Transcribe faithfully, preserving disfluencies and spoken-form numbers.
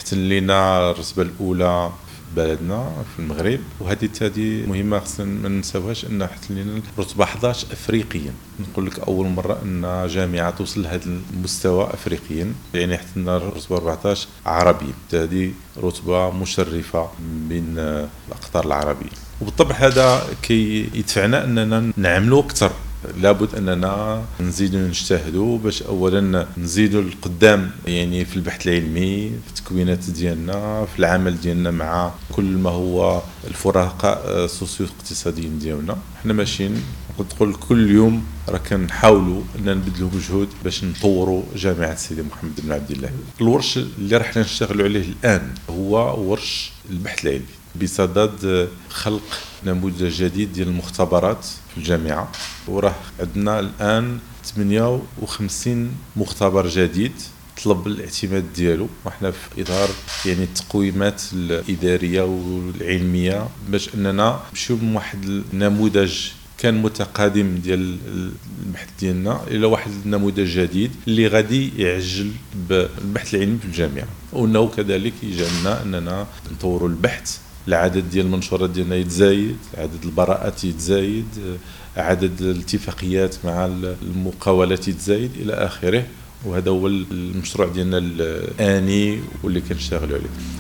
حتى لينا الرتبه الاولى بلدنا في المغرب، وهذه هذه مهمه خصنا ما ننساوهاش، ان حتى لينا الرتبه إحدى عشر افريقيا. نقول لك اول مره ان جامعه توصل لهذا المستوى افريقيا، يعني حتى لنا الرتبه أربعطاش عربيا. هذه رتبه مشرفه بين الاقطار العربيه، وبالطبع هذا كي يدفعنا اننا نعملوا اكثر. لابد اننا نزيدوا نجتهدوا باش اولا نزيدوا القدام، يعني في البحث العلمي، في التكوينات ديالنا، في العمل ديالنا مع كل ما هو الفرقاء السوسيو اقتصاديين ديالنا. حنا ماشيين نقول كل يوم راه كنحاولوا ان نبذلوا مجهود باش نطوروا جامعه سيدي محمد بن عبد الله. الورش اللي راح نشتغلوا عليه الان هو ورش البحث العلمي بصدد خلق نموذج جديد ديال المختبرات في الجامعه، وراه عندنا الان ثمانية وخمسين مختبر جديد طلب الاعتماد ديالو، وحنا في اطار يعني التقويمات الاداريه والعلميه باش اننا نمشيو من واحد النموذج كان متقادم ديال البحث ديالنا الى واحد النموذج جديد اللي غادي يعجل بالبحث العلمي في الجامعه، وانه كذلك يجعلنا اننا نطوروا البحث، العدد ديال المنشورات ديالنا يتزايد، عدد البراءات يتزايد، عدد الاتفاقيات مع المقاولات يتزايد الى اخره. وهذا هو المشروع ديالنا الآني واللي كنشتغلوا عليه.